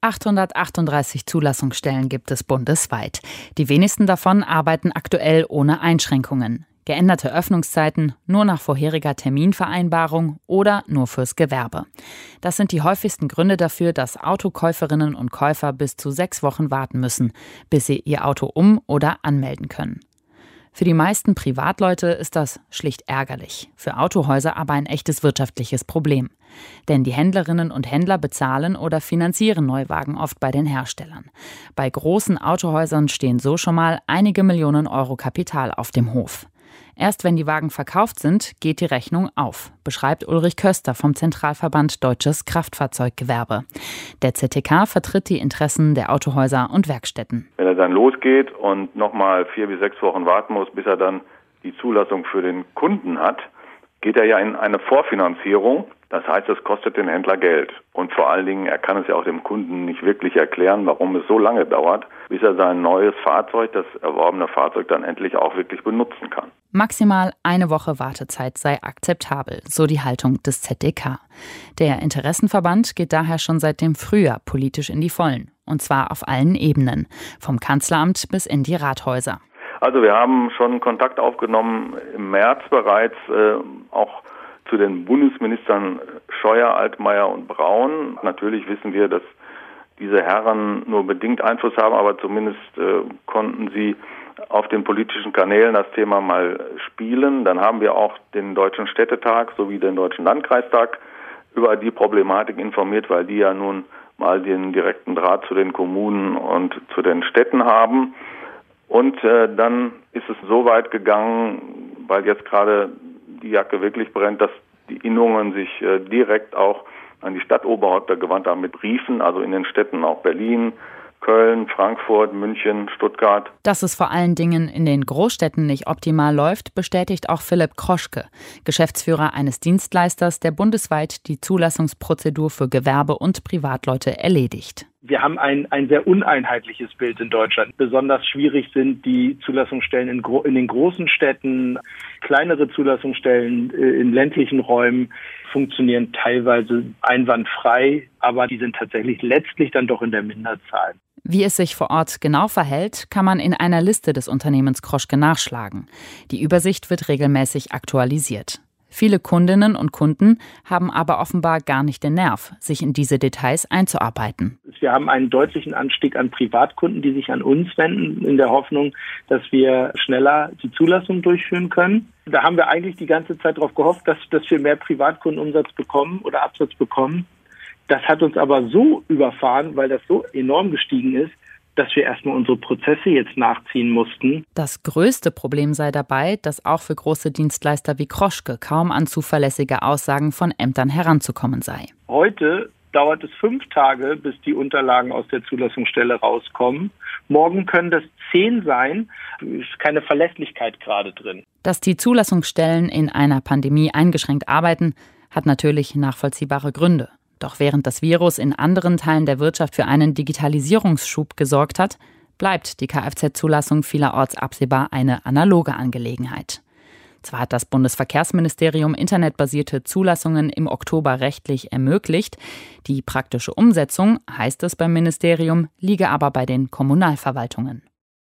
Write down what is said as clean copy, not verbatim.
838 Zulassungsstellen gibt es bundesweit. Die wenigsten davon arbeiten aktuell ohne Einschränkungen. Geänderte Öffnungszeiten, nur nach vorheriger Terminvereinbarung oder nur fürs Gewerbe. Das sind die häufigsten Gründe dafür, dass Autokäuferinnen und Käufer bis zu 6 Wochen warten müssen, bis sie ihr Auto oder anmelden können. Für die meisten Privatleute ist das schlicht ärgerlich, für Autohäuser aber ein echtes wirtschaftliches Problem. Denn die Händlerinnen und Händler bezahlen oder finanzieren Neuwagen oft bei den Herstellern. Bei großen Autohäusern stehen so schon mal einige Millionen Euro Kapital auf dem Hof. Erst wenn die Wagen verkauft sind, geht die Rechnung auf, beschreibt Ulrich Köster vom Zentralverband Deutsches Kraftfahrzeuggewerbe. Der ZTK vertritt die Interessen der Autohäuser und Werkstätten. Wenn er dann losgeht und nochmal 4 bis 6 Wochen warten muss, bis er dann die Zulassung für den Kunden hat, geht er ja in eine Vorfinanzierung. Das heißt, es kostet den Händler Geld. Und vor allen Dingen, er kann es ja auch dem Kunden nicht wirklich erklären, warum es so lange dauert, bis er sein neues Fahrzeug, das erworbene Fahrzeug, dann endlich auch wirklich benutzen kann. Maximal eine Woche Wartezeit sei akzeptabel, so die Haltung des ZDK. Der Interessenverband geht daher schon seit dem Frühjahr politisch in die Vollen. Und zwar auf allen Ebenen, vom Kanzleramt bis in die Rathäuser. Also wir haben schon Kontakt aufgenommen im März bereits, auch zu den Bundesministern Scheuer, Altmaier und Braun. Natürlich wissen wir, dass diese Herren nur bedingt Einfluss haben, aber zumindest konnten sie auf den politischen Kanälen das Thema mal spielen. Dann haben wir auch den Deutschen Städtetag sowie den Deutschen Landkreistag über die Problematik informiert, weil die ja nun mal den direkten Draht zu den Kommunen und zu den Städten haben. Und dann ist es so weit gegangen, weil jetzt gerade die Jacke wirklich brennt, dass die Innungen sich direkt auch an die Stadtoberhäupter gewandt haben mit Briefen, also in den Städten auch Berlin, Köln, Frankfurt, München, Stuttgart. Dass es vor allen Dingen in den Großstädten nicht optimal läuft, bestätigt auch Philipp Kroschke, Geschäftsführer eines Dienstleisters, der bundesweit die Zulassungsprozedur für Gewerbe- und Privatleute erledigt. Wir haben ein sehr uneinheitliches Bild in Deutschland. Besonders schwierig sind die Zulassungsstellen in den großen Städten. Kleinere Zulassungsstellen in ländlichen Räumen funktionieren teilweise einwandfrei, aber die sind tatsächlich letztlich dann doch in der Minderzahl. Wie es sich vor Ort genau verhält, kann man in einer Liste des Unternehmens Kroschke nachschlagen. Die Übersicht wird regelmäßig aktualisiert. Viele Kundinnen und Kunden haben aber offenbar gar nicht den Nerv, sich in diese Details einzuarbeiten. Wir haben einen deutlichen Anstieg an Privatkunden, die sich an uns wenden, in der Hoffnung, dass wir schneller die Zulassung durchführen können. Da haben wir eigentlich die ganze Zeit darauf gehofft, dass wir mehr Privatkundenumsatz bekommen oder Absatz bekommen. Das hat uns aber so überfahren, weil das so enorm gestiegen ist, dass wir erstmal unsere Prozesse jetzt nachziehen mussten. Das größte Problem sei dabei, dass auch für große Dienstleister wie Kroschke kaum an zuverlässige Aussagen von Ämtern heranzukommen sei. Heute dauert es 5 Tage, bis die Unterlagen aus der Zulassungsstelle rauskommen. Morgen können das 10 sein. Es ist keine Verlässlichkeit gerade drin. Dass die Zulassungsstellen in einer Pandemie eingeschränkt arbeiten, hat natürlich nachvollziehbare Gründe. Doch während das Virus in anderen Teilen der Wirtschaft für einen Digitalisierungsschub gesorgt hat, bleibt die Kfz-Zulassung vielerorts absehbar eine analoge Angelegenheit. Zwar hat das Bundesverkehrsministerium internetbasierte Zulassungen im Oktober rechtlich ermöglicht, die praktische Umsetzung, heißt es beim Ministerium, liege aber bei den Kommunalverwaltungen.